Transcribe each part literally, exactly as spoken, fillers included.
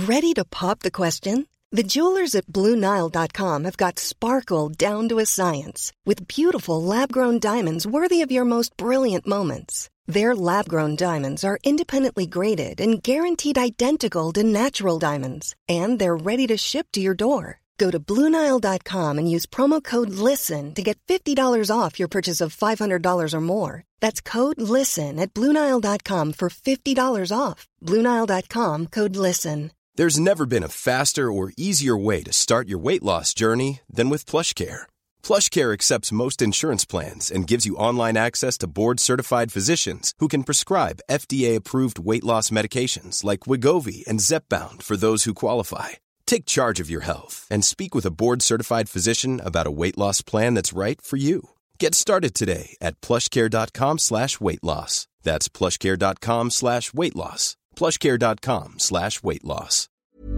Ready to pop the question? The jewelers at Blue Nile dot com have got sparkle down to a science with beautiful lab-grown diamonds worthy of your most brilliant moments. Their lab-grown diamonds are independently graded and guaranteed identical to natural diamonds, and they're ready to ship to your door. Go to Blue Nile dot com and use promo code LISTEN to get fifty dollars off your purchase of five hundred dollars or more. That's code LISTEN at Blue Nile dot com for fifty dollars off. Blue Nile dot com, code LISTEN. There's never been a faster or easier way to start your weight loss journey than with PlushCare. PlushCare accepts most insurance plans and gives you online access to board-certified physicians who can prescribe F D A-approved weight loss medications like Wegovy and Zepbound for those who qualify. Take charge of your health and speak with a board-certified physician about a weight loss plan that's right for you. Get started today at plushcare.com slash weight loss. That's plushcare.com slash weight loss. plushcare.com slash weight loss.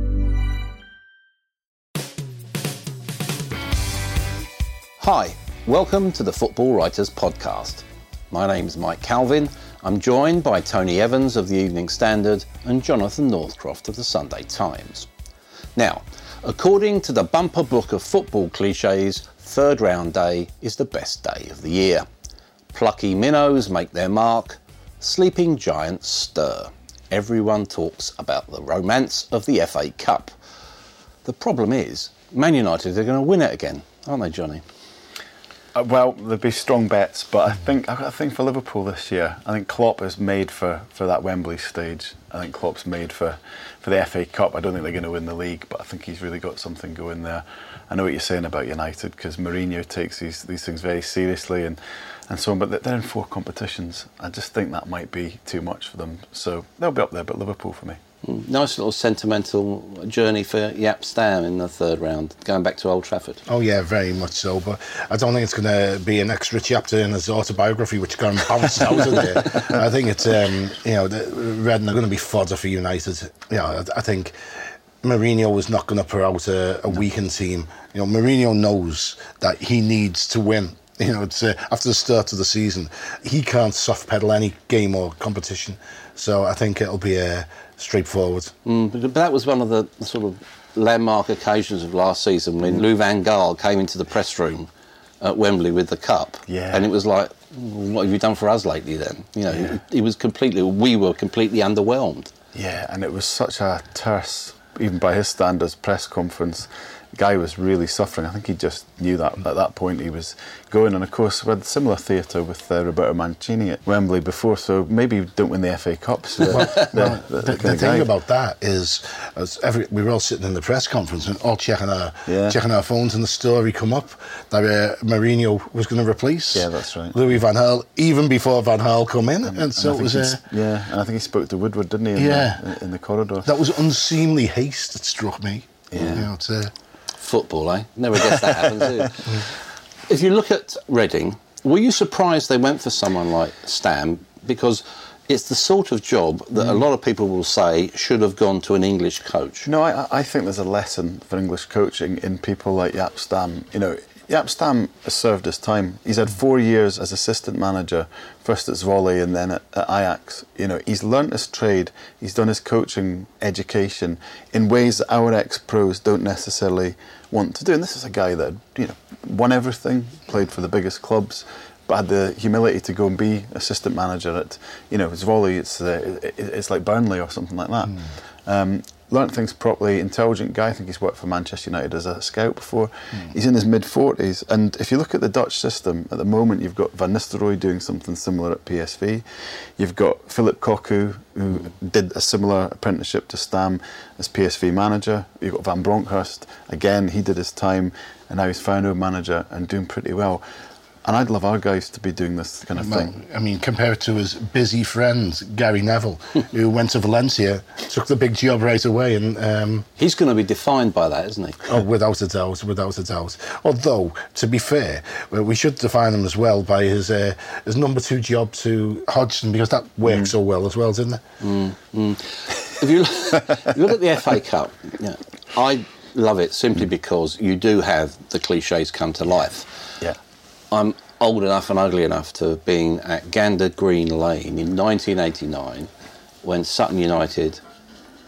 Hi, welcome to the Football Writers Podcast. My name's Mike Calvin. I'm joined by Tony Evans of the Evening Standard and Jonathan Northcroft of the Sunday Times. Now, according to the bumper book of football cliches, third round day is the best day of the year. Plucky minnows make their mark, sleeping giants stir. Everyone talks about the romance of the F A Cup. The problem is, Man United are going to win it again, aren't they, Johnny? Uh, well, there'd be strong bets, but I think I've got a thing for Liverpool this year. I think Klopp is made for, for that Wembley stage. I think Klopp's made for, for the F A Cup. I don't think they're going to win the league, but I think he's really got something going there. I know what you're saying about United, because Mourinho takes these these things very seriously and, and so on, but they're in four competitions. I just think that might be too much for them. So they'll be up there, but Liverpool for me. Mm, nice little sentimental journey for Jaap Stam in the third round, going back to Old Trafford. Oh yeah, very much so, but I don't think it's going to be an extra chapter in his autobiography which got him bounced out of there. I think it's, um, you know, the Redden are going to be fodder for United. You know, I, I think Mourinho is not going to put out a, a weakened team. You know, Mourinho knows that he needs to win. You know, it's uh, after the start of the season, he can't soft pedal any game or competition. So I think it'll be uh, straightforward. Mm, but that was one of the sort of landmark occasions of last season when Lou Van Gaal came into the press room at Wembley with the cup. Yeah. And it was like, what have you done for us lately then? You know, yeah. he, he was completely, we were completely underwhelmed. Yeah, and it was such a terse, even by his standards, press conference. The guy was really suffering. I think he just knew that at that point he was going. And of course, we had similar theatre with uh, Roberto Mancini at Wembley before, so maybe you don't win the F A Cup. So well, the, well, the, the, the thing about that is, as every, we were all sitting in the press conference and all checking our yeah. checking our phones, and the story come up that uh, Mourinho was going to replace yeah, that's right. Louis Van Gaal even before Van Gaal come in, and, and so and it was. Uh, yeah, and I think he spoke to Woodward, didn't he? In yeah, the, in the corridor. That was unseemly haste that struck me. Yeah, you know, it's, uh, football, eh? Never guess that happens, do you? If you look at Reading, were you surprised they went for someone like Stam? Because it's the sort of job that mm. a lot of people will say should have gone to an English coach. No, I, I think there's a lesson for English coaching in people like Jaap Stam. You know, Jaap Stam has served his time. He's had four years as assistant manager, first at Zwolle and then at, at Ajax. You know, he's learnt his trade. He's done his coaching education in ways that our ex-pros don't necessarily want to do. And this is a guy that, you know, won everything, played for the biggest clubs, but had the humility to go and be assistant manager at, you know, Zwolle. It's uh, it, it's like Burnley or something like that. Mm. Um, learnt things properly, intelligent guy. I think he's worked for Manchester United as a scout before. Mm. He's in his mid-forties, and if you look at the Dutch system, at the moment you've got Van Nistelrooy doing something similar at P S V. You've got Philip Cocu, who mm. did a similar apprenticeship to Stam as P S V manager. You've got Van Bronckhorst, again, he did his time, and now he's Feyenoord manager and doing pretty well. And I'd love our guys to be doing this kind of well, thing. I mean, compare it to his busy friend, Gary Neville, who went to Valencia, took the big job right away. and um, He's going to be defined by that, isn't he? Oh, without a doubt, without a doubt. Although, to be fair, we should define him as well by his uh, his number two job to Hodgson, because that worked mm. so well as well, didn't it? Mm, mm. If you look, if you look at the F A Cup, you know, I love it simply mm. because you do have the cliches come to life. Yeah. I'm old enough and ugly enough to have been at Gander Green Lane in nineteen eighty-nine when Sutton United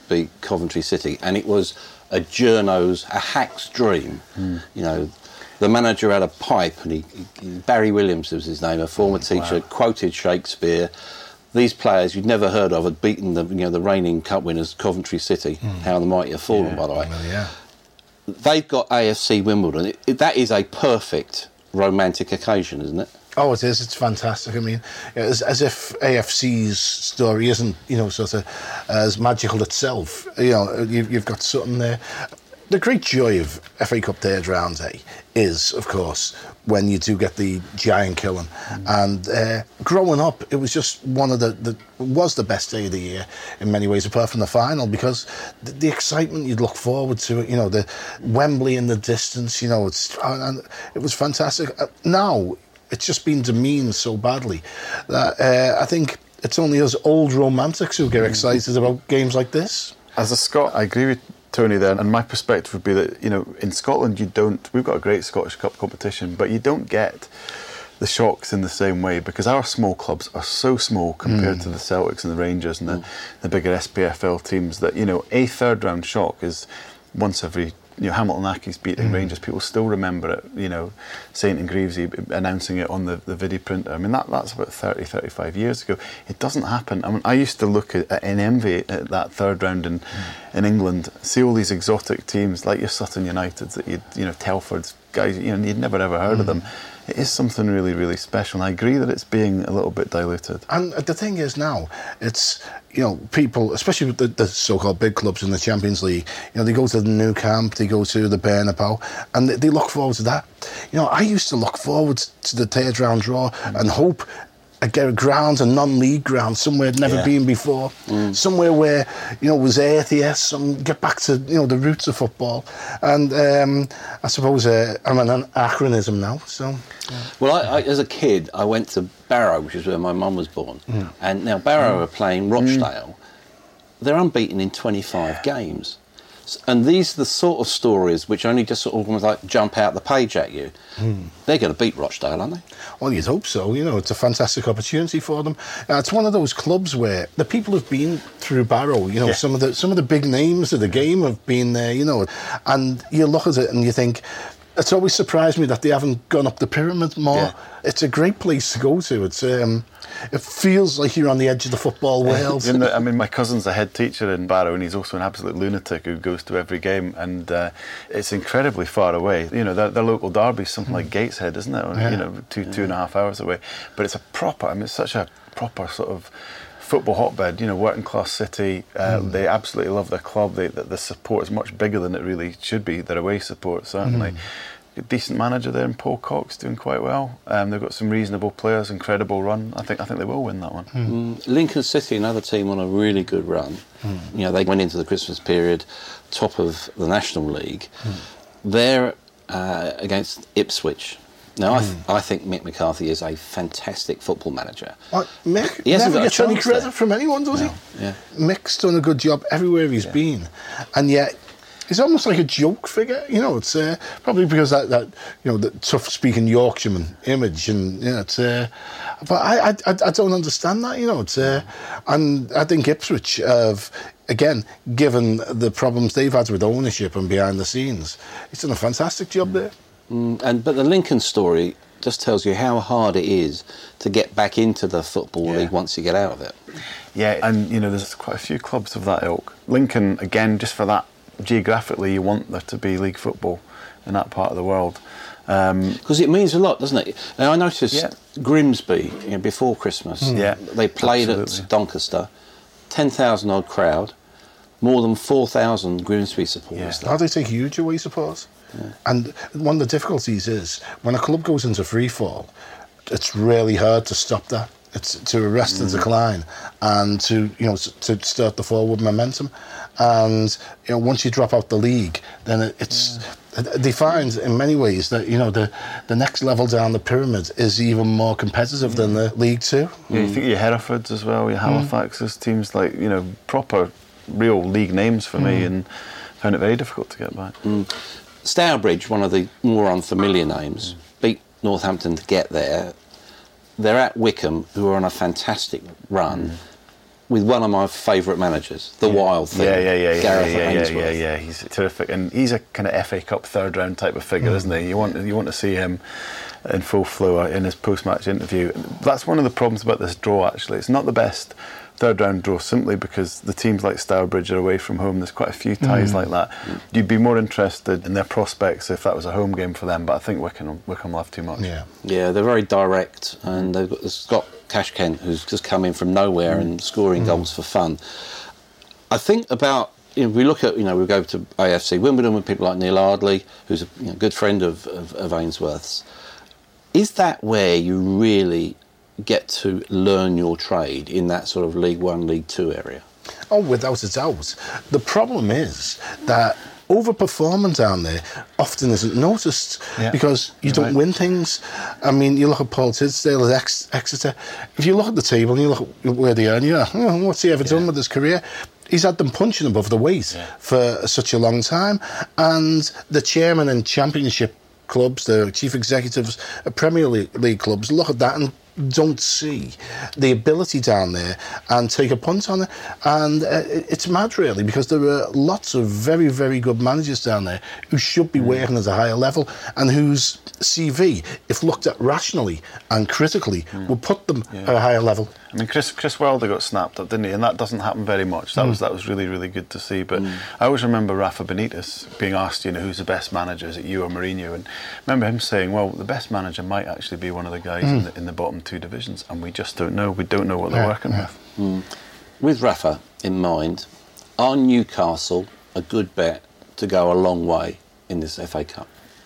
beat Coventry City, and it was a journo's, a hack's dream. Mm. You know, the manager had a pipe, and he, he Barry Williams was his name, a former mm, teacher, wow. quoted Shakespeare. These players you'd never heard of had beaten the you know the reigning cup winners Coventry City. Mm. How the mighty have fallen, yeah, by the way. Well, yeah. They've got A F C Wimbledon. It, it, that is a perfect romantic occasion, isn't it? Oh, it is. It's fantastic. I mean, as, as if A F C's story isn't, you know, sort of as magical itself. You know, you've, you've got something there. The great joy of F A Cup third round day is, of course, when you do get the giant killing. Mm. And uh, growing up, it was just one of the, the was the best day of the year in many ways, apart from the final, because the, the excitement you'd look forward to it. You know, the Wembley in the distance. You know, it's and it was fantastic. Uh, now it's just been demeaned so badly that uh, I think it's only us old romantics who get excited about games like this. As a Scot, I agree with Tony there, and my perspective would be that, you know, in Scotland you don't, we've got a great Scottish Cup competition, but you don't get the shocks in the same way, because our small clubs are so small compared mm. to the Celtics and the Rangers and the, mm. the bigger S P F L teams, that, you know, a third round shock is once every, you know, Hamilton Accies beating mm. Rangers, people still remember it, you know, Saint and Greavesy announcing it on the, the video printer. I mean, that that's about thirty, thirty-five years ago. It doesn't happen. I mean, I used to look at, at in envy at that third round in, mm. in England, see all these exotic teams like your Sutton Uniteds, that you'd, you know, Telford's guys, you know, you'd never ever heard mm. of them. It is something really, really special, and I agree that it's being a little bit diluted. And the thing is now, it's, you know, people, especially with the, the so-called big clubs in the Champions League, you know, they go to the Nou Camp, they go to the Bernabeu, and they, they look forward to that. You know, I used to look forward to the third round draw mm. and hope I get a ground, a non-league ground, somewhere I'd never yeah. been before, mm. somewhere where, you know, was atheist, some get back to, you know, the roots of football. And um, I suppose uh, I'm an anachronism now, so... Yeah. Well, I, I, as a kid, I went to Barrow, which is where my mum was born, mm. and now Barrow mm. are playing Rochdale. Mm. They're unbeaten in twenty-five games. And these are the sort of stories which only just sort of almost like jump out the page at you. Mm. They're going to beat Rochdale, aren't they? Well, you'd hope so. You know, it's a fantastic opportunity for them. Uh, it's one of those clubs where the people have been through Barrow. You know, yeah. some of the some of the big names of the game have been there. You know, and you look at it and you think, it's always surprised me that they haven't gone up the pyramid more. Yeah. It's a great place to go to. It's um, it feels like you're on the edge of the football world. You know, I mean, my cousin's a head teacher in Barrow, and he's also an absolute lunatic who goes to every game, and uh, it's incredibly far away. You know, their, their local derby's something mm. like Gateshead, isn't it? Yeah. You know, two two and a half hours away. But it's a proper. I mean, it's such a proper sort of football hotbed, you know, working class city. Uh, mm. They absolutely love their club. They, the, the support is much bigger than it really should be. Their away support, certainly. Mm. A decent manager there in Paul Cox, doing quite well. Um, they've got some reasonable players, incredible run. I think I think they will win that one. Mm. Mm. Lincoln City, another team on a really good run. Mm. You know, they went into the Christmas period top of the National League. Mm. They're uh, against Ipswich. Now, I, th- I think Mick McCarthy is a fantastic football manager. Well, Mick he never gets any credit there. from anyone, does no. he? Yeah. Mick's done a good job everywhere he's yeah. been, and yet he's almost like a joke figure. You know, it's uh, probably because that, that you know the tough-speaking Yorkshireman image, and you know, it's. Uh, but I, I I don't understand that. You know, it's uh, and I think Ipswich have. Again, given the problems they've had with ownership and behind the scenes, he's done a fantastic job there. Mm, and but the Lincoln story just tells you how hard it is to get back into the Football yeah. League once you get out of it. Yeah, and you know, there's quite a few clubs of that ilk. Lincoln, again, just for that, geographically, you want there to be league football in that part of the world. Because um, it means a lot, doesn't it? Now, I noticed yeah. Grimsby, you know, before Christmas, mm. yeah, they played absolutely. at Doncaster, ten thousand odd crowd, more than four thousand Grimsby supporters. Yeah. Oh, they take huge away supporters. Yeah. And one of the difficulties is when a club goes into free fall, it's really hard to stop that. It's to arrest mm. the decline and to you know to start the forward momentum. And you know once you drop out the league, then it, it's yeah. they find in many ways that you know the the next level down the pyramid is even more competitive mm. than the League Two. Yeah, you think your Herefords as well, your Halifaxes, mm. teams like you know proper real league names for mm. me, and found it very difficult to get back. Mm. Stourbridge, one of the more unfamiliar names, mm. beat Northampton to get there. They're at Wickham, who are on a fantastic run. Mm. with one of my favourite managers, the yeah. Wild thing. Yeah, yeah, yeah, Gareth yeah, yeah, Ainsworth. yeah, yeah, yeah. He's terrific, and he's a kind of F A Cup third round type of figure, mm. isn't he? You want you want to see him in full flow in his post match interview. That's one of the problems about this draw. Actually, it's not the best third round draw simply because the teams like Stourbridge are away from home. There's quite a few ties mm. like that. Mm. You'd be more interested in their prospects if that was a home game for them, but I think Wycombe Wycombe will have too much. Yeah, yeah, they're very direct, and they've got Scott Cashkent, who's just come in from nowhere mm. and scoring mm. goals for fun. I think about, you know, we look at, you know, we go to A F C Wimbledon with people like Neil Ardley, who's a you know, good friend of, of, of Ainsworth's. Is that where you really get to learn your trade, in that sort of League One, League Two area? Oh, without a doubt. The problem is that overperforming down there often isn't noticed yeah. because you don't right. win things. I mean, you look at Paul Tisdale at Ex- Exeter. If you look at the table and you look at where they earn, you're like, oh, what's he ever yeah. done with his career? He's had them punching above the weight yeah. for such a long time. And the chairman in Championship clubs, the chief executives of Premier League, League clubs, look at that and don't see the ability down there and take a punt on it. And uh, it's mad, really, because there are lots of very, very good managers down there who should be mm. working at a higher level and whose C V, if looked at rationally and critically, mm. would put them yeah. at a higher level. I mean, Chris Chris Wilder got snapped up, didn't he? And that doesn't happen very much. That mm. was that was really, really good to see. But mm. I always remember Rafa Benitez being asked, you know, who's the best manager? Is it you or Mourinho? And I remember him saying, well, the best manager might actually be one of the guys mm. in, the, in the bottom two divisions, and we just don't know. We don't know what they're yeah, working yeah. with. Mm. With Rafa in mind, are Newcastle a good bet to go a long way in this F A Cup?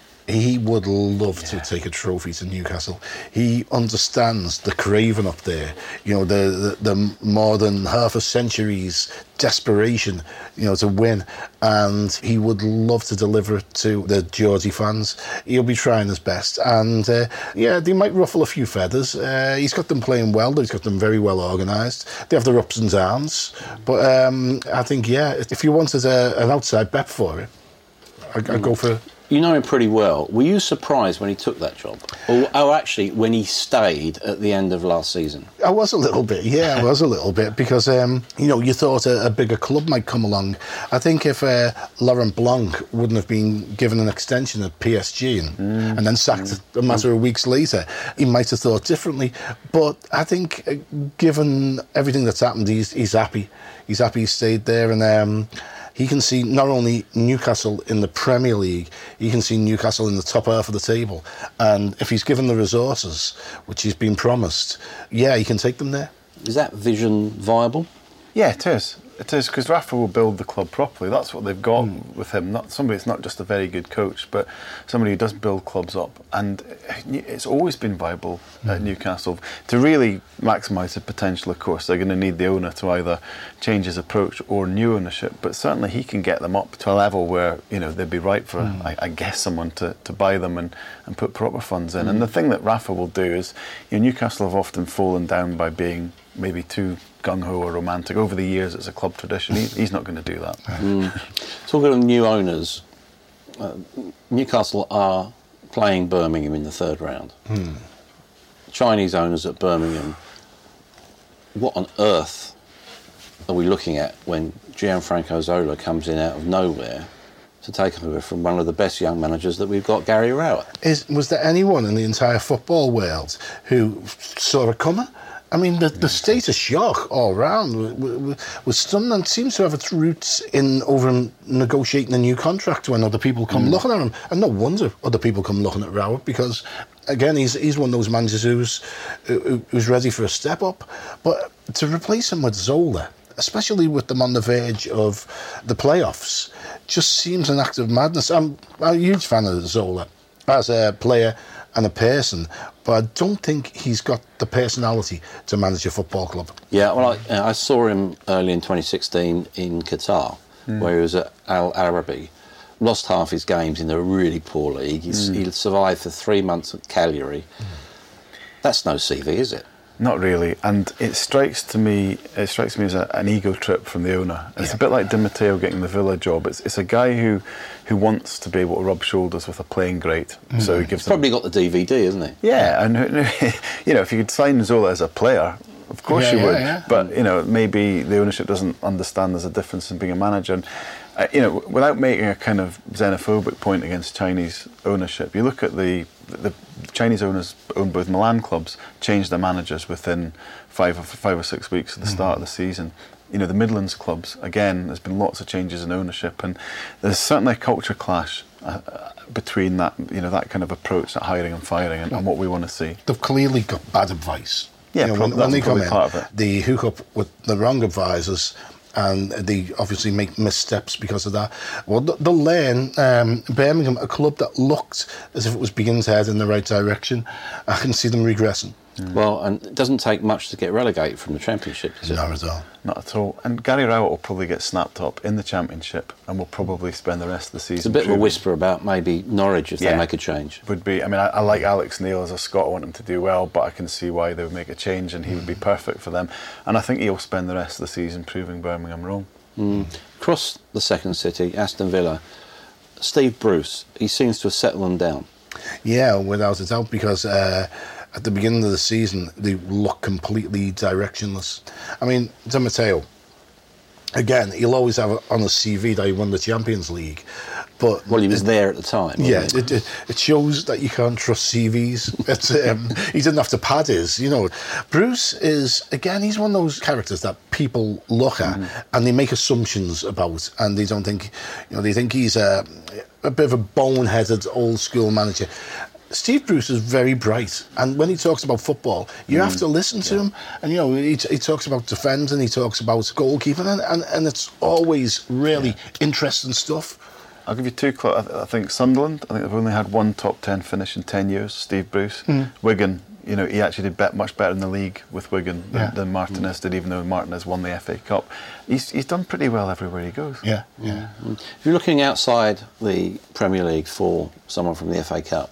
He would love yeah. to take a trophy to Newcastle. He understands the craven up there, you know, the, the the more than half a century's desperation, you know, to win, and he would love to deliver it to the Geordie fans. He'll be trying his best, and uh, yeah, they might ruffle a few feathers. Uh, he's got them playing well, he's got them very well organised. They have their ups and downs, but um, I think, yeah, if you wanted a, an outside bet for it, I'd, I'd go for... You know him pretty well. Were you surprised when he took that job? Or, or actually, when he stayed at the end of last season? I was a little bit, yeah, I was a little bit, because, um, you know, you thought a, a bigger club might come along. I think if uh, Laurent Blanc wouldn't have been given an extension at P S G and, mm. and then sacked mm. a matter of weeks later, he might have thought differently. But I think, uh, given everything that's happened, he's, he's happy. He's happy he stayed there, and... Um, he can see not only Newcastle in the Premier League, he can see Newcastle in the top half of the table. And if he's given the resources, which he's been promised, yeah, he can take them there. Is that vision viable? Yeah, it is. It is, because Rafa will build the club properly. That's what they've got mm. with him. Not somebody that's not just a very good coach, but somebody who does build clubs up. And it's always been viable mm. at Newcastle. To really maximise the potential, of course, they're going to need the owner to either change his approach or new ownership. But certainly he can get them up to a level where, you know, they'd be right for, mm. I, I guess, someone to, to buy them and, and put proper funds in. Mm. And the thing that Rafa will do is, you know, Newcastle have often fallen down by being maybe too gung-ho or romantic. Over the years, it's a club tradition. He, he's not going to do that. Mm. Talking of new owners, uh, Newcastle are playing Birmingham in the third round. Mm. Chinese owners at Birmingham. What on earth are we looking at when Gianfranco Zola comes in out of nowhere to take over from one of the best young managers that we've got, Gary Rowett? Is, was there anyone in the entire football world who saw it coming? I mean, the, the state of shock all round was stunning, and seems to have its roots in over negotiating a new contract when other people come mm. looking at him. And no wonder other people come looking at Rowett, because, again, he's he's one of those managers who's, who, who's ready for a step up. But to replace him with Zola, especially with them on the verge of the playoffs, just seems an act of madness. I'm a huge fan of Zola as a player and a person, but I don't think he's got the personality to manage a football club. Yeah, well, I, I saw him early in twenty sixteen in Qatar, mm. where he was at Al Arabi. Lost half his games in a really poor league. He's, mm. He survived for three months at Cagliari. Mm. That's no C V, is it? Not really, and it strikes to me. It strikes me as a, an ego trip from the owner. It's yeah. a bit like Di Matteo getting the Villa job. It's it's a guy who, who wants to be able to rub shoulders with a playing great. Mm. So he gives. He's probably got the D V D, isn't he? Yeah, and you know, if you could sign Zola as a player, Of course Yeah, you yeah, would. yeah. But, you know, maybe the ownership doesn't understand there's a difference in being a manager. And, uh, you know, without making a kind of xenophobic point against Chinese ownership, you look at the, the Chinese owners own both Milan clubs, changed their managers within five or, five or six weeks at the start mm-hmm. of the season. You know, the Midlands clubs, again, there's been lots of changes in ownership, and there's certainly a culture clash uh, between that, you know, that kind of approach, that hiring and firing, and, and what we want to see. They've clearly got bad advice. Yeah, you know, prob- when, when they come in, part of it. they hook up with the wrong advisors, and they obviously make missteps because of that. Well, they'll learn. Um, Birmingham, a club that looked as if it was beginning to head in the right direction, I can see them regressing. Mm. Well, and it doesn't take much to get relegated from the Championship, does it? Not at all. Not at all. And Gary Rowett will probably get snapped up in the Championship and will probably spend the rest of the season. It's a bit proving. of a whisper about maybe Norwich if yeah. they make a change. Would be. I mean, I, I like Alex Neil as a Scot. I want him to do well, but I can see why they would make a change, and he would be perfect for them. And I think he'll spend the rest of the season proving Birmingham wrong. Mm. Across the second city, Aston Villa, Steve Bruce, he seems to have settled them down. Yeah, without a doubt, because uh, at the beginning of the season, they look completely directionless. I mean, Di Matteo, again, he'll always have on his C V that he won the Champions League. But well, he was it, there at the time. Yeah, it? It, it, it shows that you can't trust C Vs. It's, um, he didn't have to pad his, you know. Bruce is, again, he's one of those characters that people look at mm. and they make assumptions about, and they don't think, you know, they think he's a, a bit of a boneheaded old school manager. Steve Bruce is very bright, and when he talks about football, you mm. have to listen to yeah. him. And you know, he, he talks about defending, he talks about goalkeeping, and, and, and it's always really yeah. interesting stuff. I'll give you two clubs. I think Sunderland, I think they've only had one top ten finish in ten years, Steve Bruce. Mm. Wigan, you know, he actually did bet much better in the league with Wigan than, yeah. than Martinez mm. did, even though Martinez won the F A Cup. He's he's done pretty well everywhere he goes. Yeah, yeah. Mm. If you're looking outside the Premier League for someone from the F A Cup,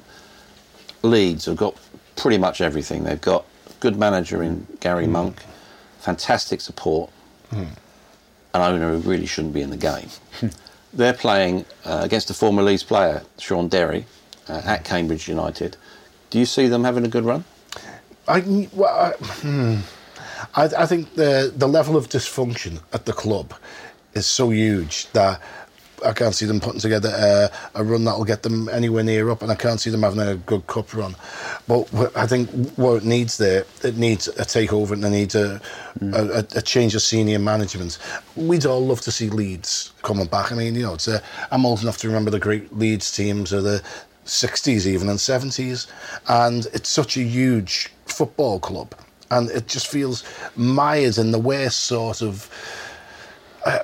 Leeds have got pretty much everything. They've got a good manager in Gary mm. Monk, fantastic support, mm. an owner who really shouldn't be in the game. They're playing uh, against a former Leeds player, Sean Derry, uh, at Cambridge United. Do you see them having a good run? I, well, I, hmm. I, I think the the level of dysfunction at the club is so huge that I can't see them putting together a, a run that'll get them anywhere near up, and I can't see them having a good cup run. But I think what it needs there, it needs a takeover, and it needs a, mm. a, a change of senior management. We'd all love to see Leeds coming back. I mean, you know, it's a, I'm old enough to remember the great Leeds teams of the sixties even and seventies, and it's such a huge football club, and it just feels mired in the worst sort of... Uh,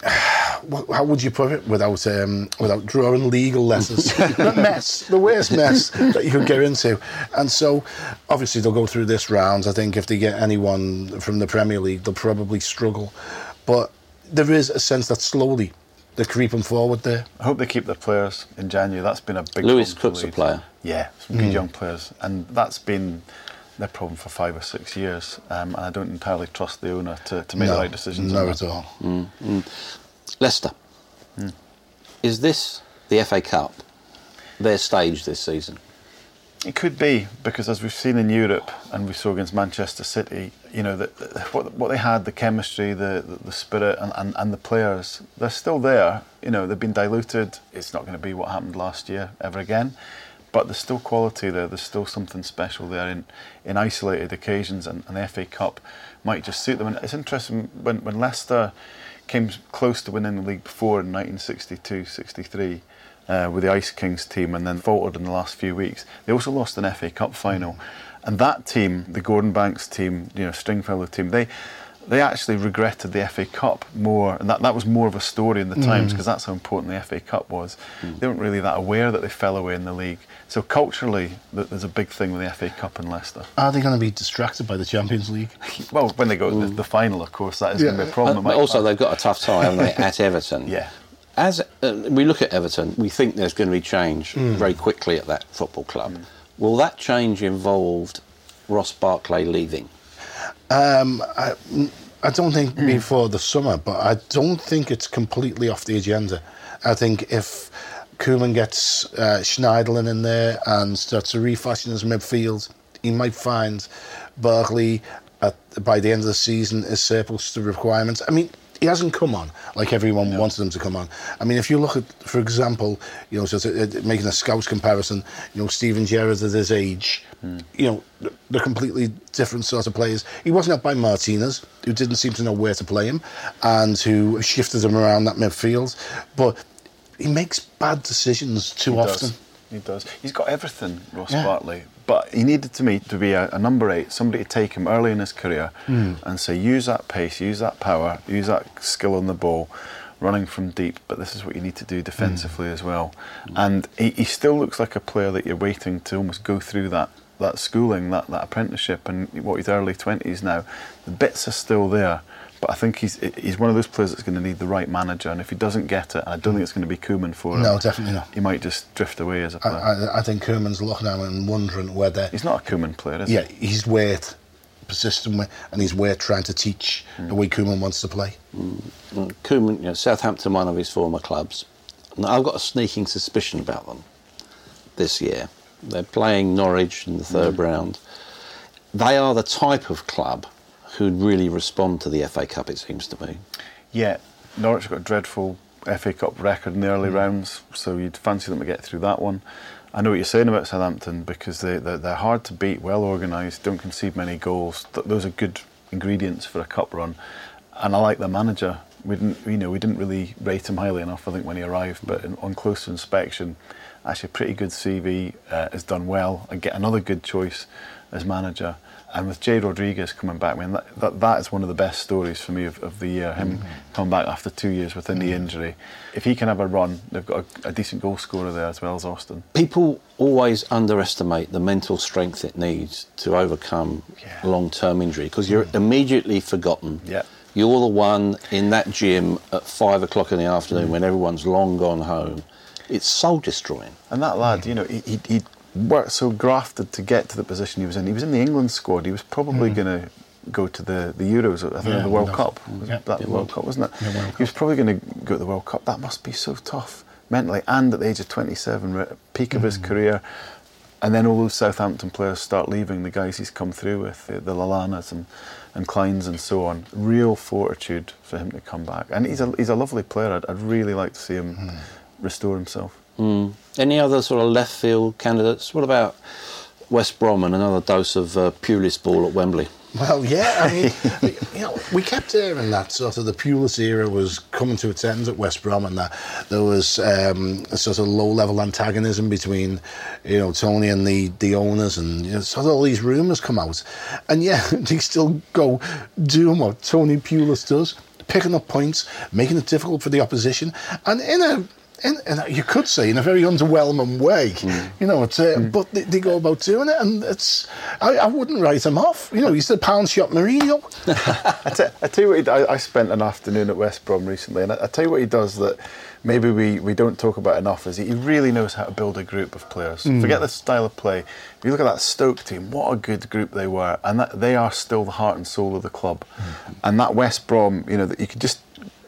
how would you put it without um, without drawing legal letters? The mess, the worst mess that you could get into. And so, obviously, they'll go through this round. I think if they get anyone from the Premier League, they'll probably struggle. But there is a sense that slowly they're creeping forward there. I hope they keep their players in January. That's been a big Lewis problem Cook's for a player. Yeah, some Mm. good young players. And that's been their problem for five or six years. Um, and I don't entirely trust the owner to, to make no, the right decisions. No, at all. Mm, mm. Leicester. Mm. Is this the F A Cup, their stage this season? It could be, because as we've seen in Europe and we saw against Manchester City, you know, the, the, what, what they had, the chemistry, the, the, the spirit and, and, and the players, they're still there. You know, they've been diluted. It's not going to be what happened last year ever again. But there's still quality there. There's still something special there in, in isolated occasions, and, and the F A Cup might just suit them. And it's interesting, when, when Leicester came close to winning the league before in nineteen sixty-two sixty-three uh, with the Ice Kings team, and then faltered in the last few weeks. They also lost an F A Cup final, and that team, the Gordon Banks team, you know, Stringfellow team, they they actually regretted the F A Cup more, and that, that was more of a story in the Times, because mm. that's how important the F A Cup was. Mm. They weren't really that aware that they fell away in the league. So culturally, there's a big thing with the F A Cup in Leicester. Are they going to be distracted by the Champions League? Well, when they go to the, the final, of course, that is yeah. going to be a problem. Uh, but also, they've got a tough time, haven't they, at Everton? Yeah. As uh, we look at Everton, we think there's going to be change mm. very quickly at that football club. Mm. Will that change involve Ross Barkley leaving? Um, I, I don't think mm. before the summer, but I don't think it's completely off the agenda. I think if Koeman gets uh, Schneiderlin in there and starts to refashion his midfield, he might find Barkley at, by the end of the season is surplus to requirements. I mean, he hasn't come on like everyone no. wanted him to come on. I mean, if you look at, for example, you know, so to, uh, making a Scouts comparison, you know, Steven Gerrard at his age, mm. you know, they're completely different sort of players. He wasn't up by Martinez, who didn't seem to know where to play him, and who shifted him around that midfield. But he makes bad decisions too he often. Does. He does. He's got everything, Ross yeah. Bartley. But he needed to me to be a, a number eight, somebody to take him early in his career mm. and say, use that pace, use that power, use that skill on the ball, running from deep. But this is what you need to do defensively mm. as well. Mm. And he, he still looks like a player that you're waiting to almost go through that, that schooling, that, that apprenticeship. And what, he's early twenties now. The bits are still there. But I think he's he's one of those players that's going to need the right manager, and if he doesn't get it, I don't think it's going to be Koeman for him. No, definitely not. He might just drift away as a player. I, I, I think Koeman's looking at him and wondering whether... He's not a Koeman player, is yeah, he? Yeah, he's worth persisting with, and he's worth trying to teach mm. the way Koeman wants to play. Mm. Koeman, you know, Southampton, one of his former clubs. Now, I've got a sneaking suspicion about them this year. They're playing Norwich in the third mm. round. They are the type of club who'd really respond to the F A Cup, it seems to me. Yeah, Norwich have got a dreadful F A Cup record in the early mm. rounds, so you'd fancy them to get through that one. I know what you're saying about Southampton, because they, they're, they're hard to beat, well organised, don't concede many goals. Th- those are good ingredients for a cup run. And I like the manager. We didn't, you know, we didn't really rate him highly enough, I think, when he arrived, but in, on closer inspection, actually a pretty good C V, uh, has done well, and get another good choice as manager. And with Jay Rodriguez coming back, I mean, that, that, that is one of the best stories for me of, of the year, him mm-hmm. coming back after two years with a knee injury. If he can have a run, they've got a, a decent goal scorer there as well as Austin. People always underestimate the mental strength it needs to overcome yeah. long-term injury, because you're mm. immediately forgotten. Yeah. You're the one in that gym at five o'clock in the afternoon mm. when everyone's long gone home. It's soul-destroying. And that lad, you know, he... he, he worked so grafted to get to the position he was in. He was in the England squad. He was probably mm. going to go to the, the Euros, I think, yeah, the World Cup. Was yeah, that the World Cup, wasn't it? Yeah, World he was probably going to go to the World Cup. That must be so tough mentally. And at the age of twenty-seven, peak of mm. his career. And then all those Southampton players start leaving, the guys he's come through with, the, the Lallanas and, and Kleins and so on. Real fortitude for him to come back. And he's a, he's a lovely player. I'd, I'd really like to see him mm. restore himself. Mm. Any other sort of left field candidates? What about West Brom and another dose of uh, Pulis ball at Wembley? Well, yeah, I mean, you know, we kept hearing that sort of the Pulis era was coming to its end at West Brom, and that there was um, a sort of low-level antagonism between, you know, Tony and the, the owners, and you know, sort of all these rumours come out, and yeah, they still go doing what Tony Pulis does, picking up points, making it difficult for the opposition, and in a In, in a, you could say in a very underwhelming way, mm. you know. It's, uh, mm. but they, they go about doing it, and it's. I, I wouldn't write him off. You know, he's the pound shot Mourinho. I, t- I tell you what, he, I, I spent an afternoon at West Brom recently, and I, I tell you what he does that maybe we, we don't talk about enough is he, he really knows how to build a group of players. Mm. Forget the style of play. If you look at that Stoke team, what a good group they were, and that, they are still the heart and soul of the club. Mm. And that West Brom, you know, that you could just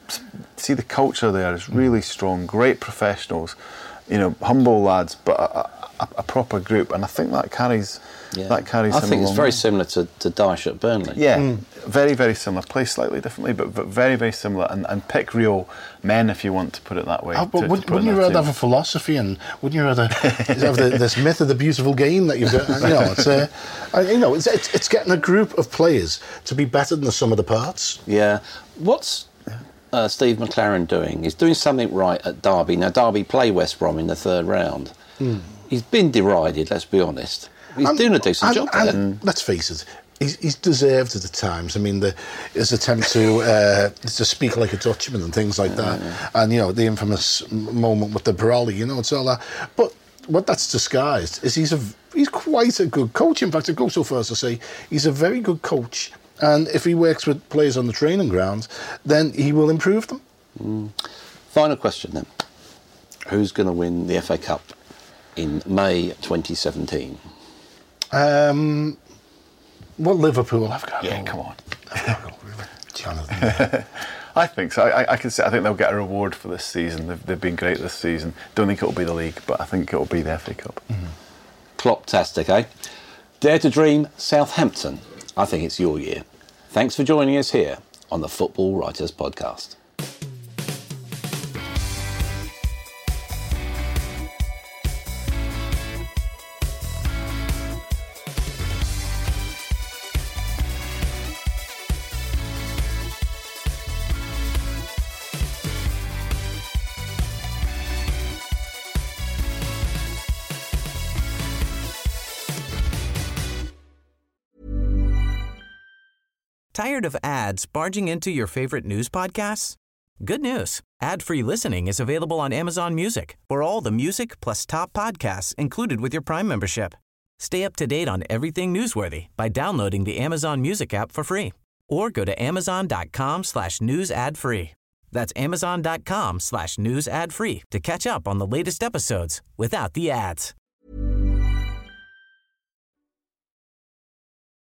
see the culture there is really strong, great professionals, you know, humble lads, but a, a, a proper group, and I think that carries yeah. that carries. I him think it's very way. similar to, to Dyche at Burnley. Yeah, mm. very very similar. Play slightly differently, but, but very very similar. And, and pick real men, if you want to put it that way. Oh, but to, would, to wouldn't you rather have a philosophy, and wouldn't you rather have the, this myth of the beautiful game that you've got? You know, it's uh, you know, it's, it's it's getting a group of players to be better than the sum of the parts. Yeah, what's Uh, Steve McLaren doing is doing something right at Derby. Now, Derby play West Brom in the third round. Mm. He's been derided, let's be honest. He's and, doing a decent and, job and, there. And let's face it, he's, he's deserved at the times. I mean, the, his attempt to uh, to speak like a Dutchman and things like that. Yeah, yeah. And, you know, the infamous moment with the Baroli, you know, it's all that. But what that's disguised is he's a he's quite a good coach. In fact, I go so far as to say he's a very good coach. And if he works with players on the training ground, then he will improve them. Mm. Final question then. Who's going to win the F A Cup in May twenty seventeen? Um, well, Liverpool have got Yeah, come on. Jonathan. I think so. I, I can say I think they'll get a reward for this season. They've, they've been great this season. Don't think it'll be the league, but I think it'll be the F A Cup. Mm-hmm. Klopp-tastic, eh? Dare to dream Southampton I think it's your year. Thanks for joining us here on the Football Writers Podcast. Tired of ads barging into your favorite news podcasts? Good news. Ad-free listening is available on Amazon Music for all the music plus top podcasts included with your Prime membership. Stay up to date on everything newsworthy by downloading the Amazon Music app for free or go to amazon.com slash news ad free. That's amazon.com slash news ad free to catch up on the latest episodes without the ads.